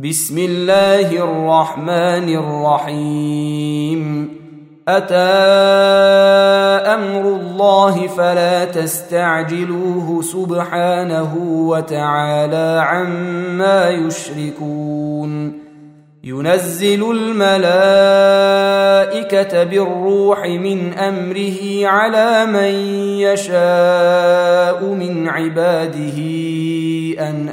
بسم الله الرحمن الرحيم أتى أمر الله فلا تستعجلوه سبحانه وتعالى عما يشركون ينزل الملائكة بالروح من أمره على من يشاء من عباده أن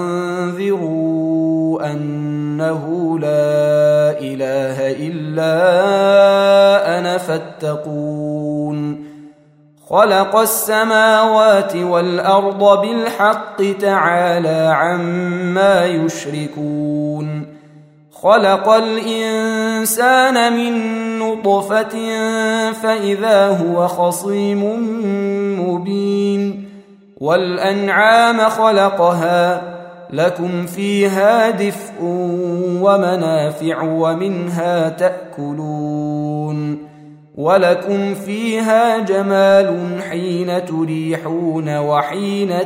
أنذروا أنه لا إله إلا أنا فاتقون خلق السماوات والأرض بالحق تعالى عما يشركون خلق الإنسان من نطفة فإذا هو خصيم مبين والأنعام خلقها لكم فيها دفء ومنافع ومنها تأكلون ولكم فيها جمال حين تريحون وحين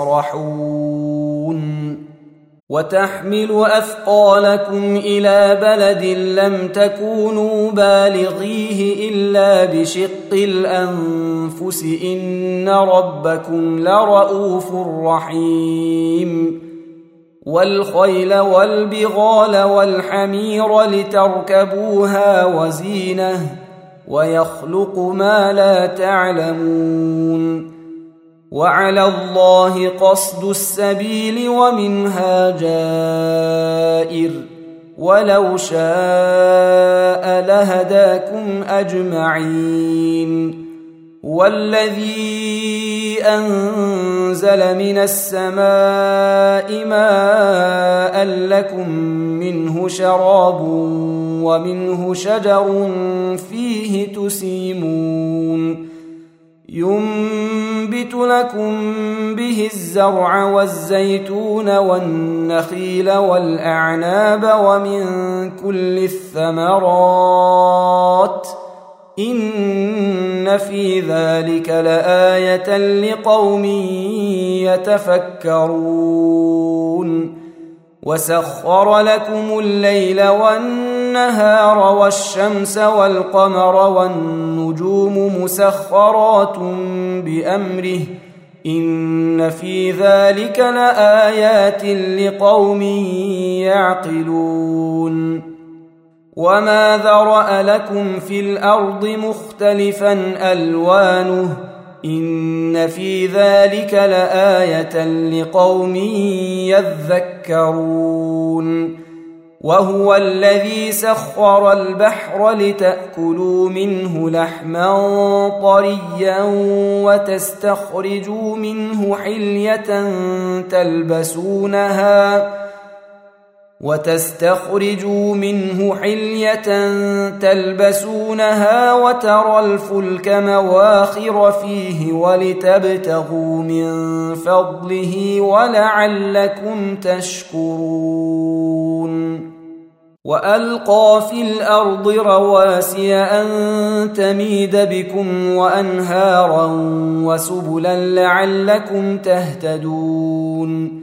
تسرحون وتحمل أثقالكم إلى بلد لم تكونوا بالغيه إلا بشق الأنفس إن ربكم لرؤوف رحيم والخيل والبغال والحمير لتركبوها وزينة ويخلق ما لا تعلمون وعلى الله قصد السبيل ومنها جائر ولو شاء لهداكم أجمعين والذي أنزل من السماء ماء لكم منه شراب ومنه شجر فيه تسيمون ينبت لكم به الزرع والزيتون والنخيل والأعناب ومن كل الثمرات إن في ذلك لآية لقوم يتفكرون وسخر لكم الليل والنهار والشمس والقمر والنجوم مسخرات بأمره إن في ذلك لآيات لقوم يعقلون وما ذرأ لكم في الأرض مختلفا ألوانه إن في ذلك لآية لقوم يذكرون وهو الذي سخر البحر لتأكلوا منه لحما طريا وتستخرجوا منه حلية تلبسونها وترى الفلك مواخر فيه ولتبتغوا من فضله ولعلكم تشكرون وألقى في الأرض رواسي أن تميد بكم وأنهارا وسبلا لعلكم تهتدون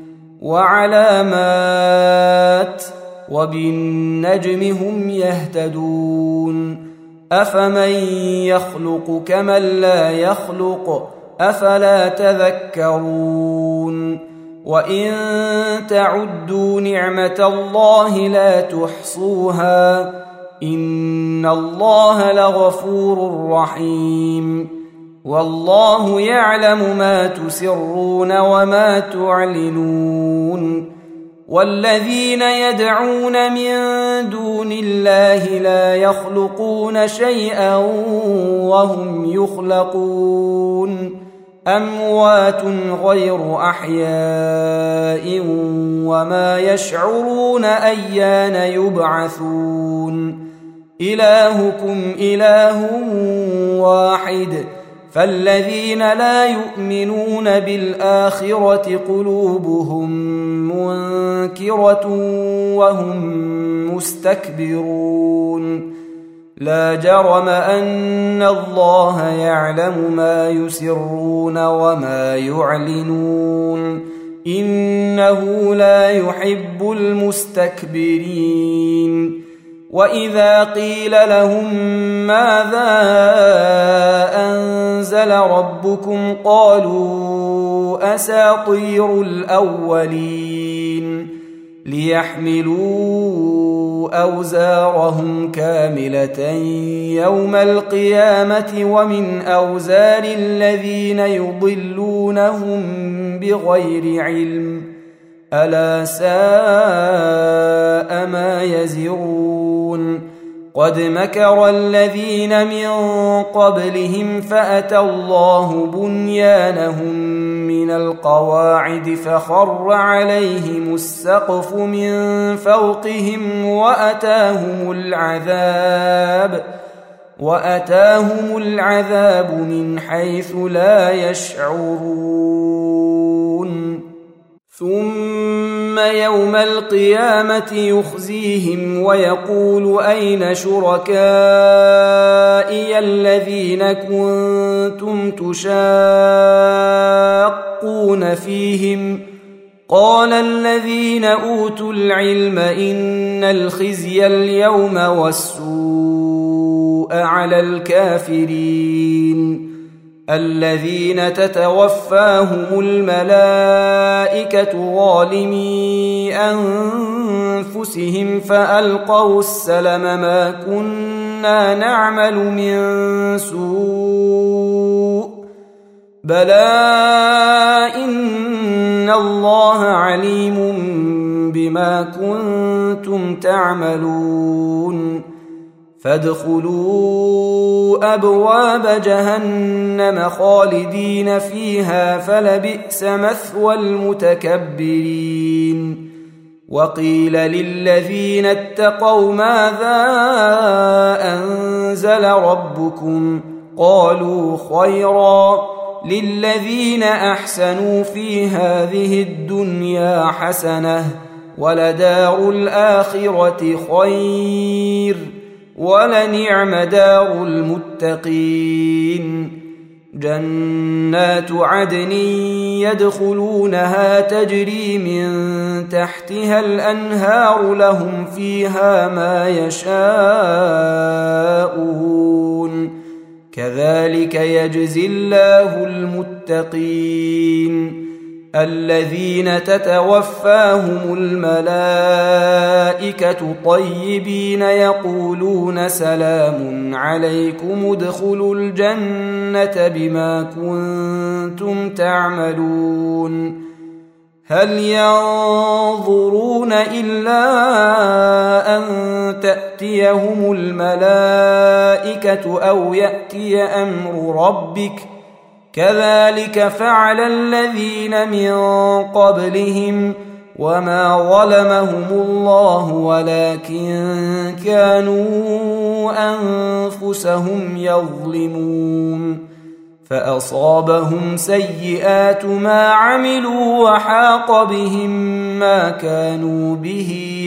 وعلامات وبالنجم هم يهتدون أفمن يخلق كمن لا يخلق أفلا تذكرون وإن تعدوا نعمة الله لا تحصوها إن الله لغفور رحيم والله يعلم ما تسرون وما تعلنون والذين يدعون من دون الله لا يخلقون شيئا وهم يخلقون أموات غير أحياء وما يشعرون أيان يبعثون إلهكم إله واحد فالذين لا يؤمنون بالآخرة قلوبهم منكرة وهم مستكبرون لا جرم أن الله يعلم ما يسرون وما يعلنون إنه لا يحب المستكبرين وإذا قيل لهم ماذا أنزل ربكم قالوا أساطير الأولين ليحملوا أوزارهم كاملة يوم القيامة ومن أوزار الذين يضلونهم بغير علم ألا ساء ما يزرون قد مكر الذين من قبلهم فأتى الله بنيانهم من القواعد فخر عليهم السقف من فوقهم وأتاهم العذاب من حيث لا يشعرون ثم يوم القيامة يخزيهم ويقول أين شركائي الذين كنتم تشاقون فيهم قال الذين أوتوا العلم إن الخزي اليوم والسوء على الكافرين الذين تتوفاهم الملائكة ظالمي أنفسهم فألقوا السلم ما كنا نعمل من سوء بلى إن الله عليم بما كنتم تعملون فادخلوا أبواب جهنم خالدين فيها فلبئس مثوى المتكبرين وقيل للذين اتقوا ماذا أنزل ربكم قالوا خيرا للذين أحسنوا في هذه الدنيا حسنة ولدار الآخرة خير ولنعم دار المتقين جنات عدن يدخلونها تجري من تحتها الأنهار لهم فيها ما يشاءون كذلك يجزي الله المتقين الذين تتوفاهم الملائكة طيبين يقولون سلام عليكم ادخلوا الجنة بما كنتم تعملون هل ينظرون إلا أن تأتيهم الملائكة أو يأتي أمر ربك كذلك فعل الذين من قبلهم وما ظلمهم الله ولكن كانوا أنفسهم يظلمون فأصابهم سيئات ما عملوا وحاق بهم ما كانوا به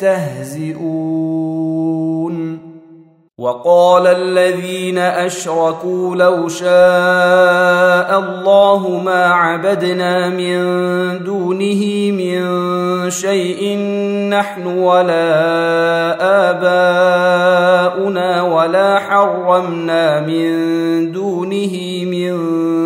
يستهزئون وقال الذين أشركوا لو شاء الله ما عبدنا من دونه من شيء نحن ولا آباؤنا ولا حرمنا من دونه من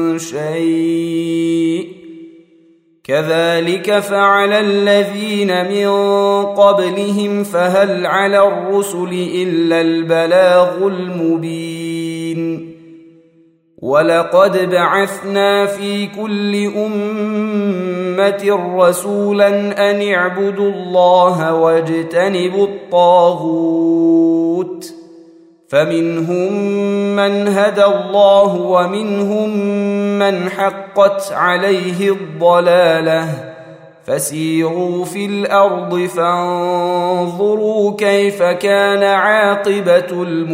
شيء كذلك فعل الذين من قبلهم فهل على الرسل إلا البلاغ المبين ولقد بعثنا في كل أمة رسولا أن اعبدوا الله واجتنبوا الطاغوت فمنهم من هدى الله ومنهم من حقت عليه الضلالة فسيروا في الأرض فانظروا كيف كان عاقبة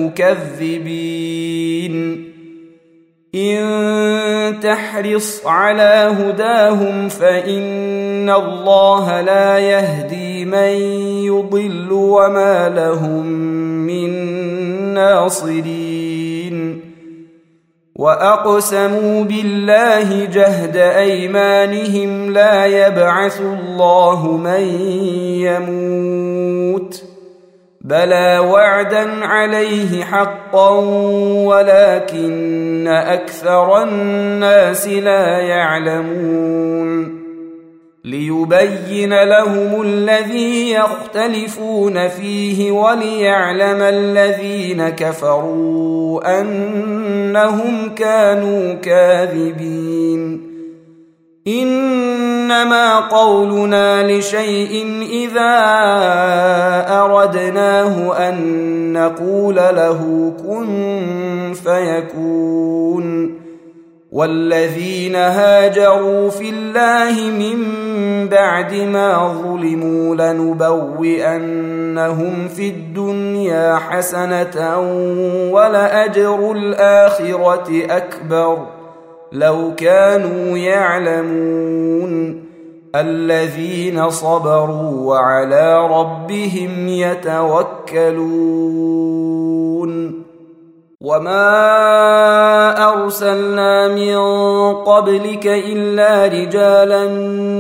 المكذبين إن تحرص على هداهم فإن الله لا يهدي من يضل وما لهم من ناصرين وأقسموا بالله جهد أيمانهم لا يبعث الله من يموت بلى وعدا عليه حقا ولكن أكثر الناس لا يعلمون ليبين لهم الذي يختلفون فيه وليعلم الذين كفروا أنهم كانوا كاذبين إنما قولنا لشيء إذا أردناه أن نقول له كن فيكون والذين هاجروا في الله من بعد ما ظلموا لنبوئنهم في الدنيا حسنة ولأجر الآخرة أكبر لو كانوا يعلمون الذين صبروا وعلى ربهم يتوكلون وما أرسلنا من قبلك إلا رجالا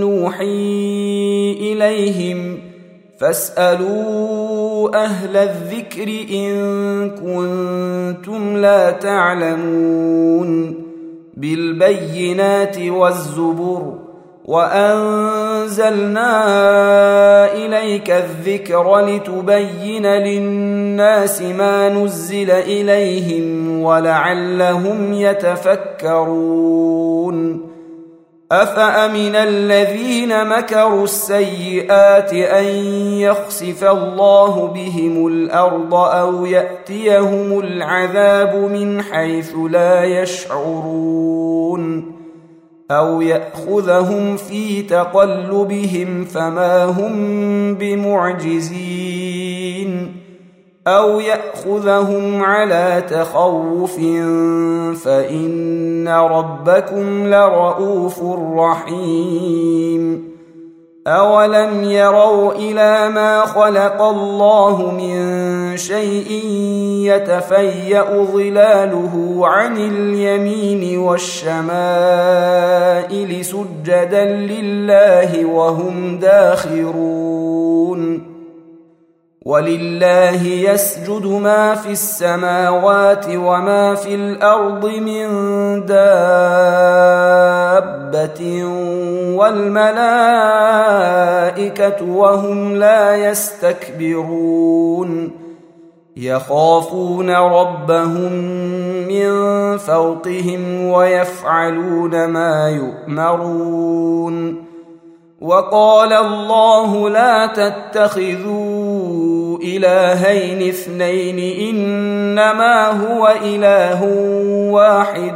نوحي إليهم فاسألوا أهل الذكر إن كنتم لا تعلمون بالبينات والزبر وأنزلنا إليك الذكر لتبين للناس ما نزل إليهم ولعلهم يتفكرون أفأمن الذين مكروا السيئات أن يخسف الله بهم الأرض أو يأتيهم العذاب من حيث لا يشعرون أو يأخذهم في تقلبهم فما هم بمعجزين أو يأخذهم على تخوف فإن ربكم لرؤوف رحيم أولم يروا إلى ما خلق الله من شيء يتفيأ ظلاله عن اليمين والشمائل سجدا لله وهم داخرون ولله يسجد ما في السماوات وما في الأرض من دابة والملائكة وهم لا يستكبرون يخافون ربهم من فوقهم ويفعلون ما يؤمرون وقال الله لا تتخذوا إلهين اثنين إنما هو إله واحد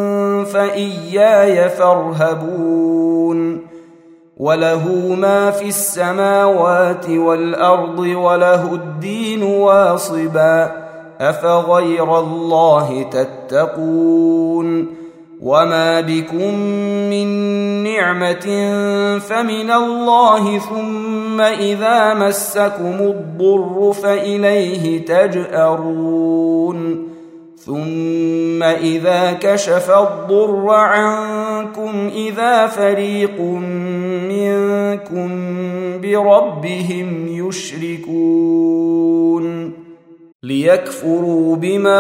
فإياي فارهبون وله ما في السماوات والأرض وله الدين واصبا أفغير الله تتقون وما بكم من نعمة فمن الله ثم إذا مسكم الضر فإليه تجأرون ثم إذا كشف الضر عنكم إذا فريق منكم بربهم يشركون ليكفروا بما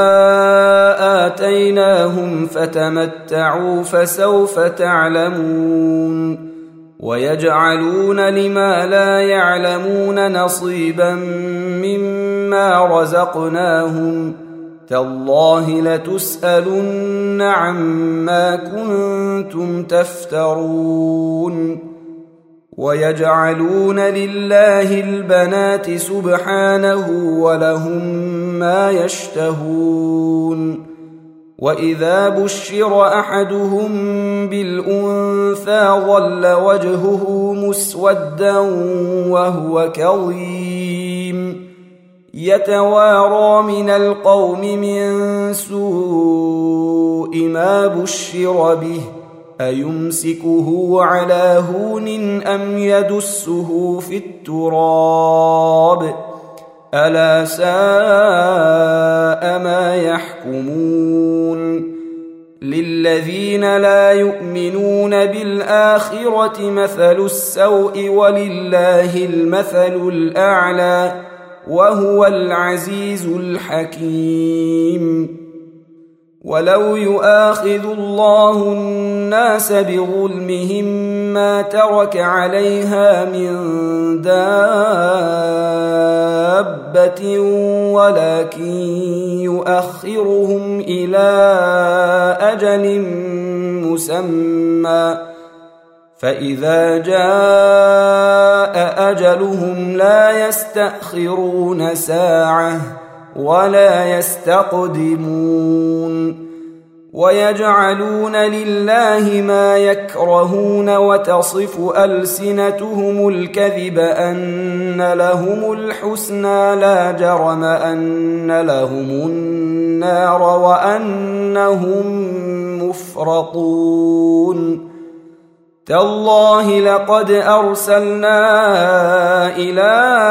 آتيناهم فتمتعوا فسوف تعلمون ويجعلون لما لا يعلمون نصيبا مما رزقناهم تالله لتسألن عما كنتم تفترون ويجعلون لله البنات سبحانه ولهم ما يشتهون وإذا بشر أحدهم بالأنثى ظل وجهه مسودا وهو كظيم يتوارى من القوم من سوء ما بشر به أيمسكه على هون أم يدسه في التراب ألا ساء ما يحكمون للذين لا يؤمنون بالآخرة مثل السوء ولله المثل الأعلى وهو العزيز الحكيم. ولو يؤاخذ الله الناس بظلمهم ما ترك عليها من دابة ولكن يؤخرهم إلى أجل مسمى فإذا جاء أجلهم لا يستأخرون ساعة ولا يستقدمون. ويجعلون لله ما يكرهون وتصف ألسنتهم الكذب أن لهم الحسنى لا جرم أن لهم النار وأنهم مفرطون. تالله لقد أرسلنا إلى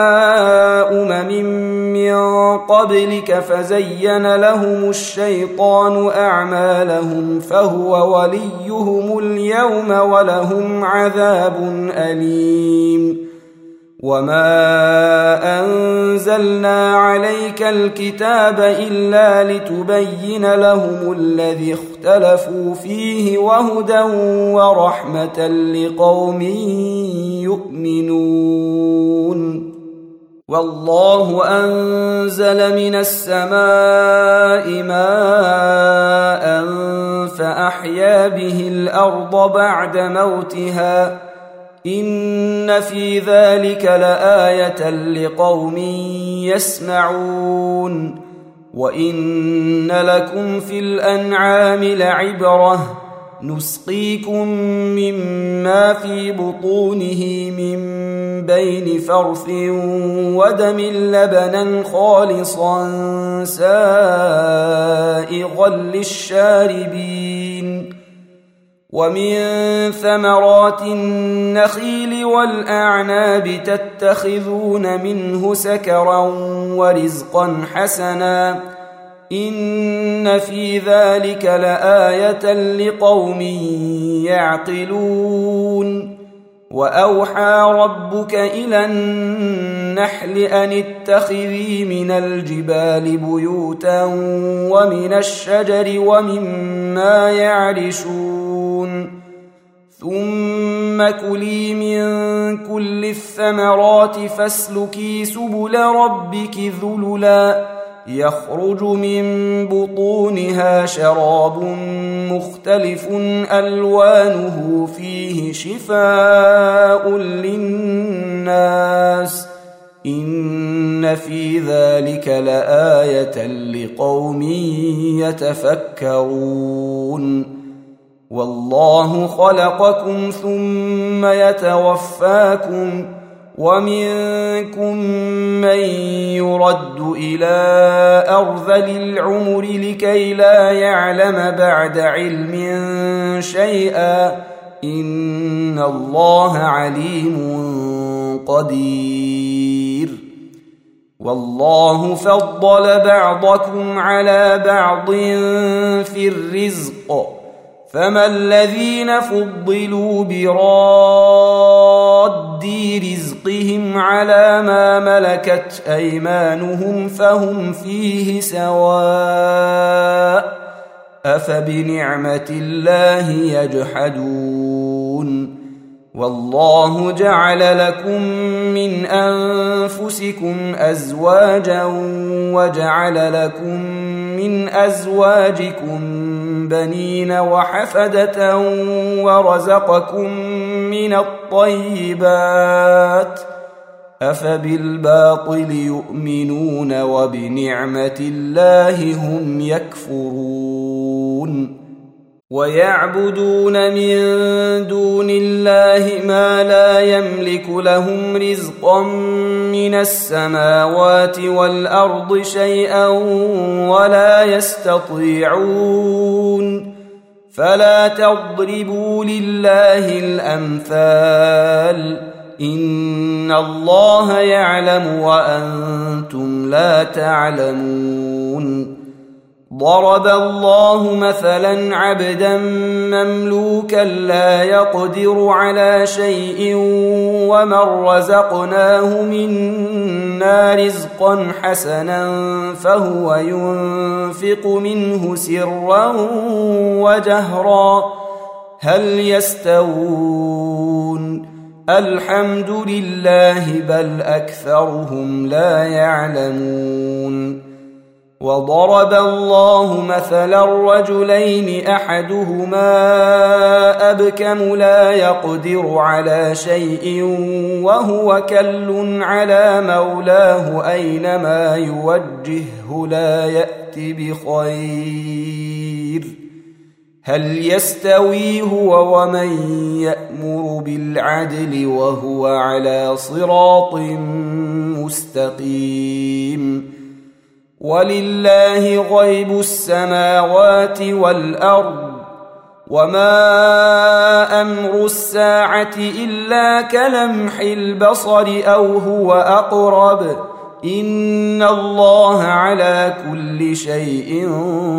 من قبلك فزين لهم الشيطان أعمالهم فهو وليهم اليوم ولهم عذاب أليم. وما أنزلنا عليك الكتاب إلا لتبين لهم الذي اختلفوا فيه وهدى ورحمة لقوم يؤمنون. والله أنزل من السماء ماء فأحيا به الأرض بعد موتها إن في ذلك لآية لقوم يسمعون. وإن لكم في الأنعام لعبرة نسقيكم مما في بطونه من بين فرث ودم لبنا خالصا سائغا للشاربين. ومن ثمرات النخيل والأعناب تتخذون منه سكرا ورزقا حسنا إن في ذلك لآية لقوم يعقلون. وأوحى ربك إلى النحل أن اتخذي من الجبال بيوتا ومن الشجر ومما يعرشون ثم كلي من كل الثمرات فاسلكي سبل ربك ذللا يخرج من بطونها شراب مختلف ألوانه فيه شفاء للناس إن في ذلك لآية لقوم يتفكرون. والله خلقكم ثم يتوفاكم ومنكم من يرد إلى أرذل العمر لكي لا يعلم بعد علم شيئا إن الله عليم قدير. والله فضل بعضكم على بعض في الرزق فما الذين فضلوا براد رزقهم على ما ملكت أيمانهم فهم فيه سواء أفبنعمة الله يجحدون. والله جعل لكم من أنفسكم أزواجا وجعل لكم من أزواجكم بنين وحفدة ورزقكم من الطيبات أفبالباطل يؤمنون وبنعمة الله هم يكفرون. ويعبدون من دون الله ما لا يملك لهم رزقا من السماوات والأرض شيئا ولا يستطيعون فلا تضربوا لله الأمثال إن الله يعلم وأنتم لا تعلمون. ضرب الله مثلا عبدا مملوكا لا يقدر على شيء ومن رزقناه منا رزقا حسنا فهو ينفق منه سرا وجهرا هل يستوون الحمد لله بل أكثرهم لا يعلمون وضرب الله مثلا رجلين أحدهما أبكم لا يقدر على شيء وهو كل على مولاه أينما يوجهه لا يأت بخير هل يستوي هو ومن يأمر بالعدل وهو على صراط مستقيم ولله غيب السماوات والأرض وما أمر الساعة إلا كلمح البصر أو هو أقرب إن الله على كل شيء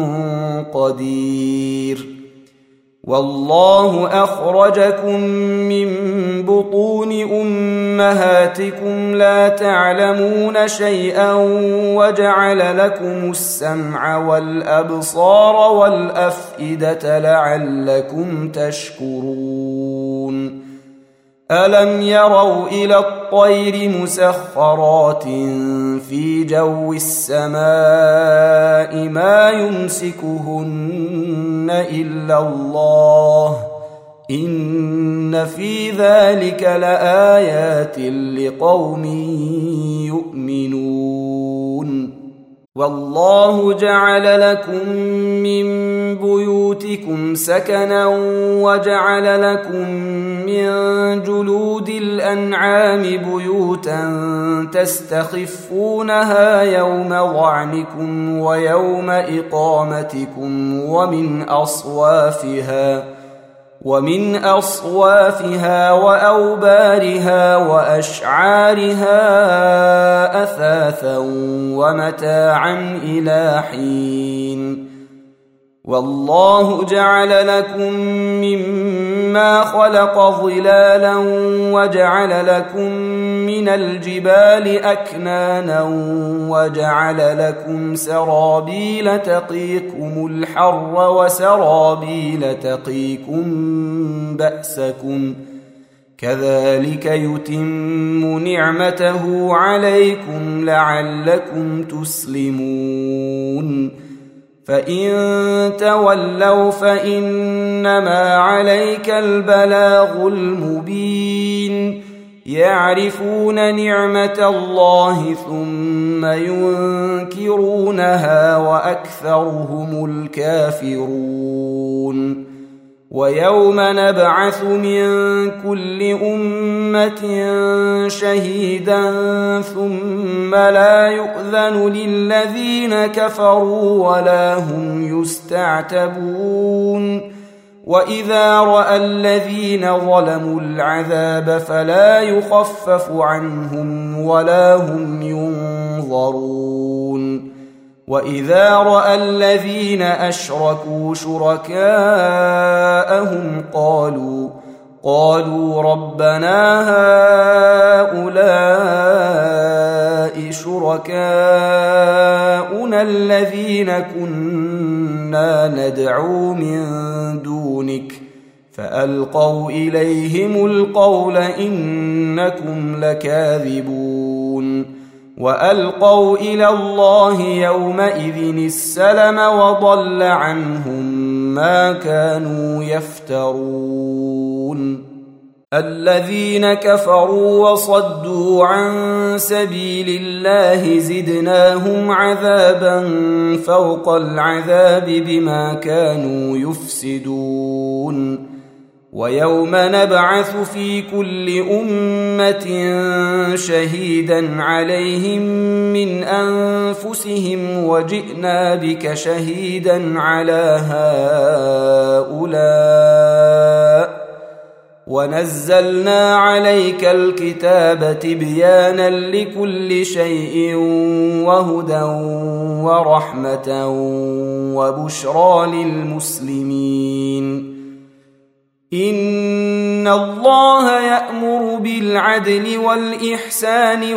قدير والله أخرجكم من بطون أمهاتكم لا تعلمون شيئا وجعل لكم السمع والأبصار والأفئدة لعلكم تشكرون ألم يروا إلى الطير مسخرات في جو السماء ما يمسكهن إلا الله إن في ذلك لآيات لقوم يؤمنون والله جعل لكم من بيوتكم سكنا وجعل لكم من جلود الأنعام بيوتا تستخفونها يوم ظعنكم ويوم إقامتكم ومن أصوافها وأوبارها وأشعارها أثاثا ومتاعا إلى حين والله جعل لكم مما خلق ظلالا وجعل لكم من الجبال أكنانا وجعل لكم سرابيل تقيكم الحر وسرابيل تقيكم بأسكم كذلك يتم نعمته عليكم لعلكم تسلمون فإن تولوا فإنما عليك البلاغ المبين يعرفون نعمة الله ثم ينكرونها وأكثرهم الكافرون ويوم نبعث من كل أمة شهيدا ثم لا يؤذن للذين كفروا ولا هم يستعتبون وإذا رأى الذين ظلموا العذاب فلا يخفف عنهم ولا هم ينظرون وإذا رأى الذين أشركوا شركاءهم قالوا ربنا هؤلاء شركاؤنا الذين كنا ندعو من دونك فألقوا إليهم القول إنكم لكاذبون وألقوا إلى الله يومئذ السلم وضل عنهم ما كانوا يفترون الذين كفروا وصدوا عن سبيل الله زدناهم عذابا فوق العذاب بما كانوا يفسدون ويوم نبعث في كل أمة شهيدا عليهم من أنفسهم وجئنا بك شهيدا على هؤلاء ونزلنا عليك الكتاب تبيانا لكل شيء وهدى ورحمة وبشرى للمسلمين. إن الله يأمر بالعدل والإحسان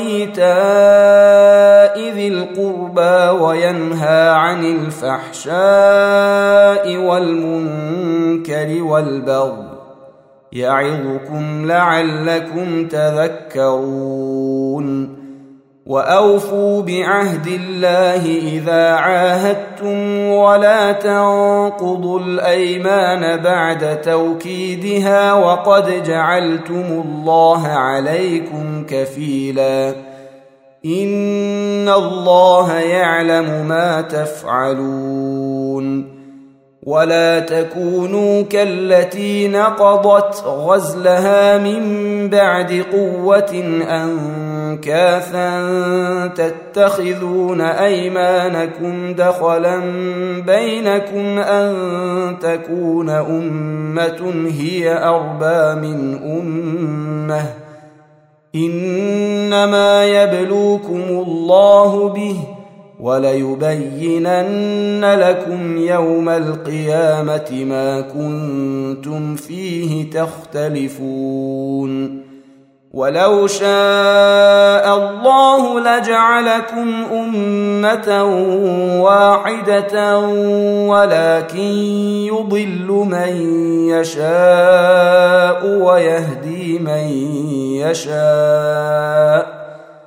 وإيتاء ذي القربى وينهى عن الفحشاء والمنكر والبغي يعظكم لعلكم تذكرون. وأوفوا بعهد الله إذا عاهدتم ولا تنقضوا الأيمان بعد توكيدها وقد جعلتم الله عليكم كفيلا إن الله يعلم ما تفعلون. ولا تكونوا كالتي نقضت غزلها من بعد قوة أنكاثا تتخذون أيمانكم دخلا بينكم أن تكون أمة هي أربى من أمة إنما يبلوكم الله به وليبينن لكم يوم القيامة ما كنتم فيه تختلفون. ولو شاء الله لجعلكم أمة واحدة ولكن يضل من يشاء ويهدي من يشاء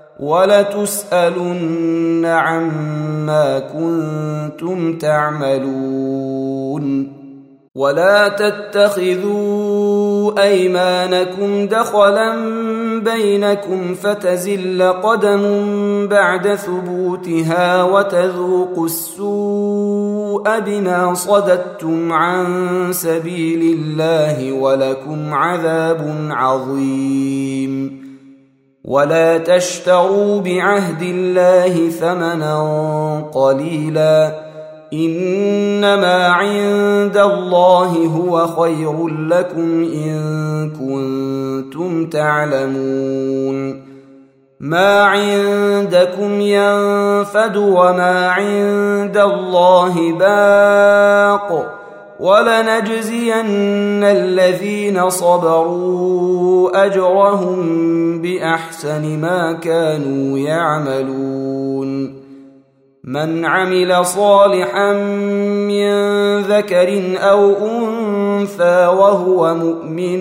ولتسألن عما كنتم تعملون. ولا تتخذوا أيمانكم دخلا بينكم فتزل قدم بعد ثبوتها وتذوقوا السوء بما صددتم عن سبيل الله ولكم عذاب عظيم. ولا تشتروا بعهد الله ثمنا قليلا إنما عند الله هو خير لكم إن كنتم تعلمون. ما عندكم ينفد وما عند الله باق ولنجزين الذين صبروا أجرهم بأحسن ما كانوا يعملون. من عمل صالحا من ذكر أو أنثى وهو مؤمن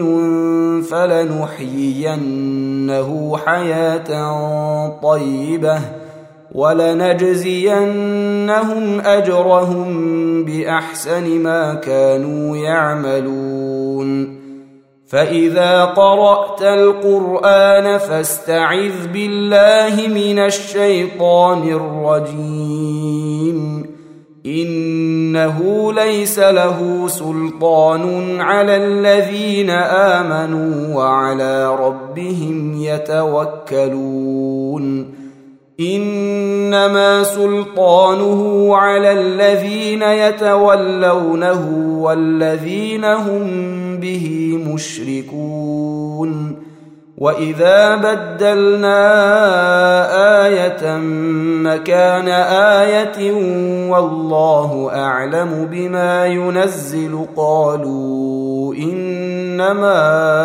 فلنحيينه حياة طيبة ولنجزينهم أجرهم بأحسن ما كانوا يعملون. فإذا قرأت القرآن فاستعذ بالله من الشيطان الرجيم إنه ليس له سلطان على الذين آمنوا وعلى ربهم يتوكلون. إنما سلطانه على الذين يتولونه والذين هم به مشركون. وإذا بدلنا آية مكان آية والله أعلم بما ينزل قالوا إنما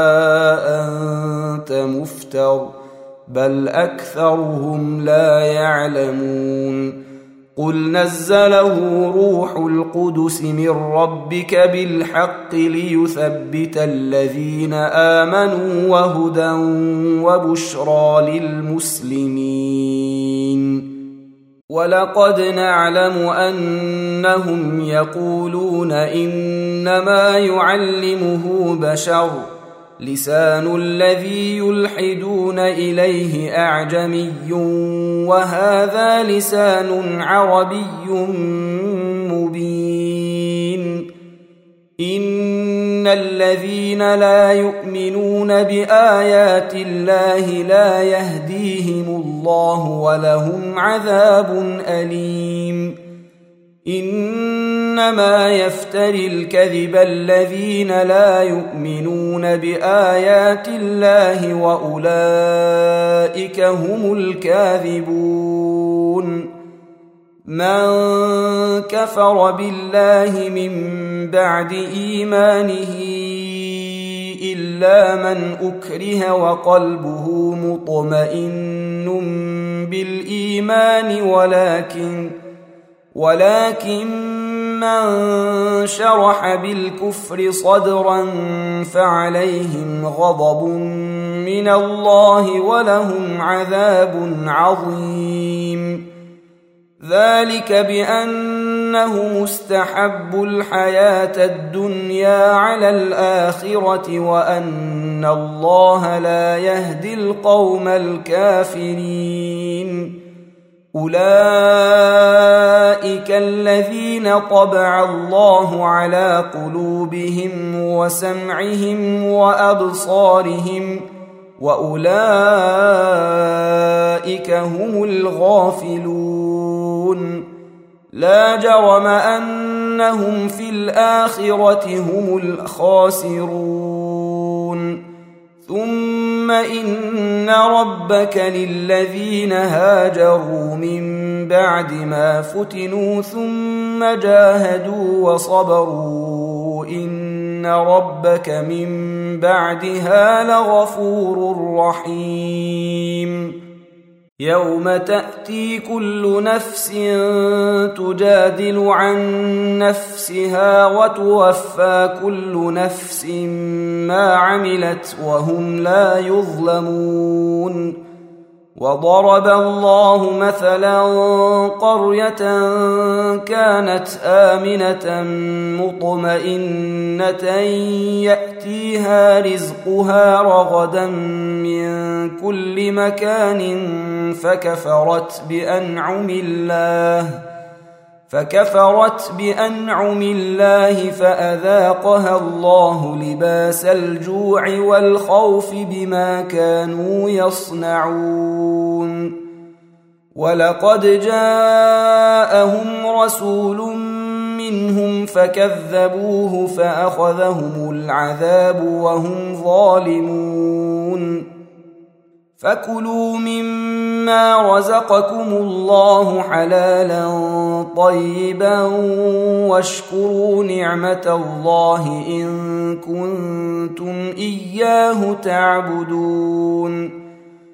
أنت مفتر بل أكثرهم لا يعلمون. قل نزله روح القدس من ربك بالحق ليثبت الذين آمنوا وهدى وبشرى للمسلمين. ولقد نعلم أنهم يقولون إنما يعلمه بشر لسان الذي يلحدون إليه أعجمي وهذا لسان عربي مبين. إن الذين لا يؤمنون بآيات الله لا يهديهم الله ولهم عذاب أليم. إنما يفتري الكذب الذين لا يؤمنون بآيات الله وأولئك هم الكاذبون. من كفر بالله من بعد إيمانه إلا من أكره وقلبه مطمئن بالإيمان ولكن من شرح بالكفر صدرا فعليهم غضب من الله ولهم عذاب عظيم. ذلك بأنه مستحب الحياة الدنيا على الآخرة وأن الله لا يهدي القوم الكافرين. أولئك الذين طبع الله على قلوبهم وسمعهم وأبصارهم وأولئك هم الغافلون. لا جرم أنهم في الآخرة هم الخاسرون. ثم إن ربك للذين هاجروا من بعد ما فتنوا ثم جاهدوا وصبروا إن ربك من بعدها لغفور رحيم. يوم تأتي كل نفس تجادل عن نفسها وتوفى كل نفس ما عملت وهم لا يظلمون. وضرب الله مثلا قرية كانت آمنة مطمئنة يأتيها رزقها رغدا من كل مكان فكفرت بأنعم الله فأذاقها الله لباس الجوع والخوف بما كانوا يصنعون. ولقد جاءهم رسول منهم فكذبوه فأخذهم العذاب وهم ظالمون. فكلوا مما رزقكم الله حلالا طيبا واشكروا نعمة الله إن كنتم إياه تعبدون.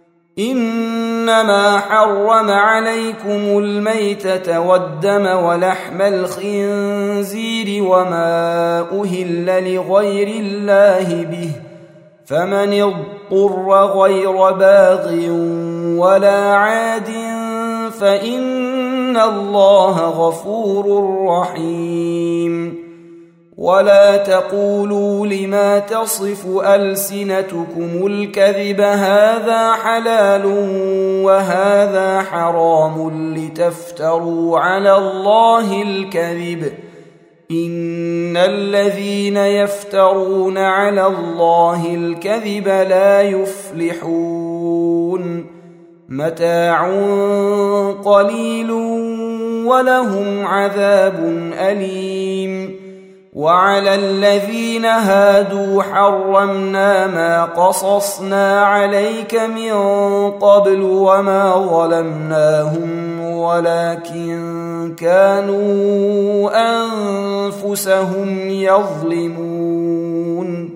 إنما حرم عليكم الميتة والدم ولحم الخنزير وما أهل لغير الله به فمن اضطر غير باغ ولا عاد فإن الله غفور رحيم. ولا تقولوا لما تصف ألسنتكم الكذب هذا حلال وهذا حرام لتفتروا على الله الكذب إن الذين يفترون على الله الكذب لا يفلحون. متاع قليل ولهم عذاب أليم. وعلى الذين هادوا حرمنا ما قصصنا عليك من قبل وما ظلمناهم ولكن كانوا أنفسهم يظلمون.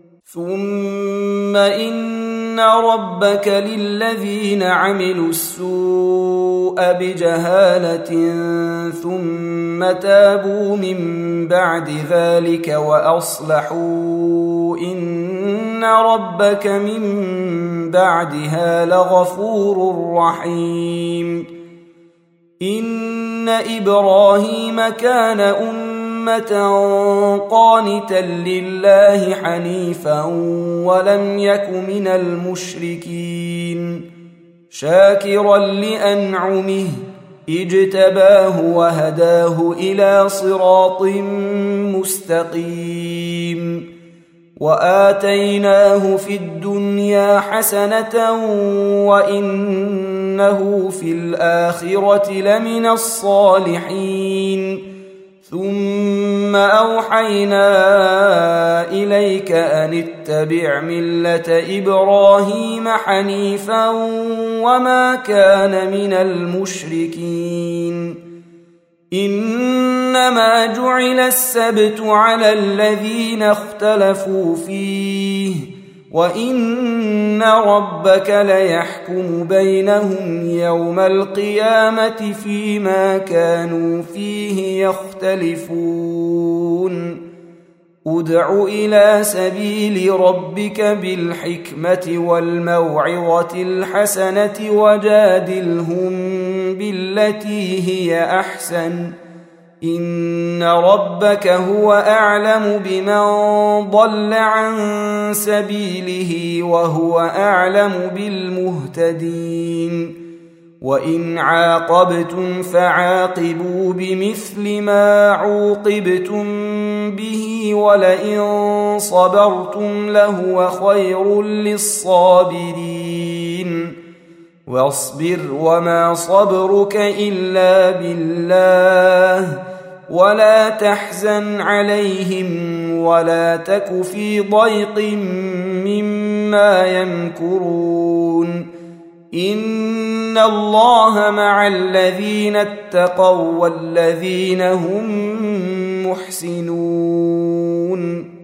ثم إن ربك للذين عملوا السوء بجهالة ثم تابوا من بعد ذلك وأصلحوا إن ربك من بعدها لغفور رحيم. إن إبراهيم كان أمة قانتا لله حنيفا ولم يك من المشركين شاكرا لأنعمه اجتباه وهداه إلى صراط مستقيم. وآتيناه في الدنيا حسنة وإنه في الآخرة لمن الصالحين ثم أوحينا إليك أن اتبع ملة إبراهيم حنيفا وما كان من المشركين إنما جعل السبت على الذين اختلفوا فيه وإن ربك ليحكم بينهم يوم القيامة فيما كانوا فيه يختلفون ادع إلى سبيل ربك بالحكمة والموعظة الحسنة وجادلهم بالتي هي أحسن إن ربك هو أعلم بمن ضل عن سبيله وهو أعلم بالمهتدين وإن عاقبتم فعاقبوا بمثل ما عوقبتم به ولئن صبرتم لهو خير للصابرين واصبر وما صبرك إلا بالله ولا تحزن عليهم ولا تك في ضيق مما يمكرون إن الله مع الذين اتقوا والذين هم محسنون